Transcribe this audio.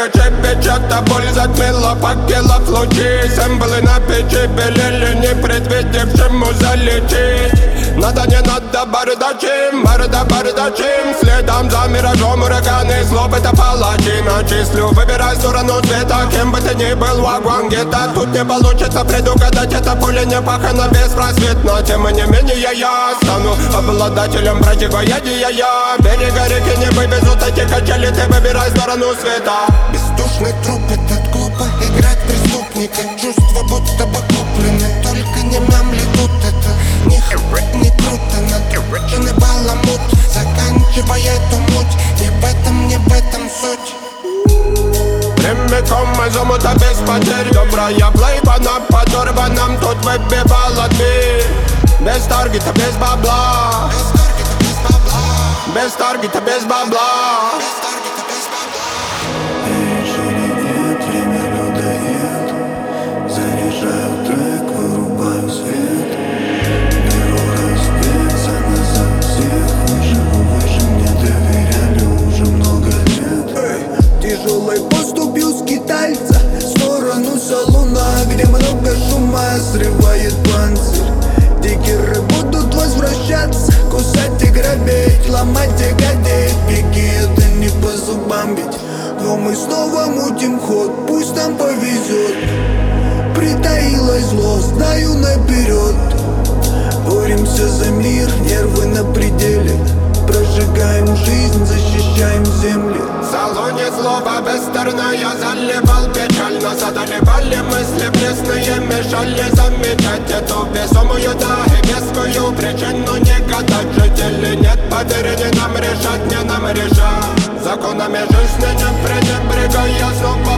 горячей печата, боль затмила факелов лучи. Символы на печи белели, не предвидевшему залететь. Надо, не надо, бардачим, бардачим. Следом за миражом ураганы, злоб это палачи. Начислю, выбирай сторону света, кем бы ты ни был, вагон где-то. Тут не получится предугадать, это поле не пахано беспросветно. Тем не менее я стану обладателем противоядия. Берега реки не вывезут эти качели, ты выбирай сторону света. Бездушный труп, этот глупо играть преступника. Чувства будто бы куплены, только не мямли тут. Это не круто, накрученный баламут, заканчивая эту муть. Не в этом суть. Прямиком из омута без потерь. Добрая плейба на подорванном тут выбивала дверь. Без таргета, без бабла. Без таргета, без бабла. Ширеет, время людоед. Заряжаю трек, вырубаю свет. Беру раздеться назад всех. Выше мне доверяли уже много лет. Тяжелой поступил скитальца в сторону салуна, где много шума срывает панцирь. Дикеры будут возвращаться, кусать и грабить, ломать и гадеть. Беги, это не по зубам ведь. Но мы снова мутим ход, пусть нам повезет. Притаилось зло, знаю наперед. Боремся за мир, нервы на пределе. Прожигаем жизнь, защищаем земли. В салоне злоба бестерная заливал печаль. Нас одолевали мысли пресные, мешали замечать эту весомую, да и вескую причину не гадать. Жители нет, поверь, не нам решать, не нам решать. Законами жизни не пренебрегая, снова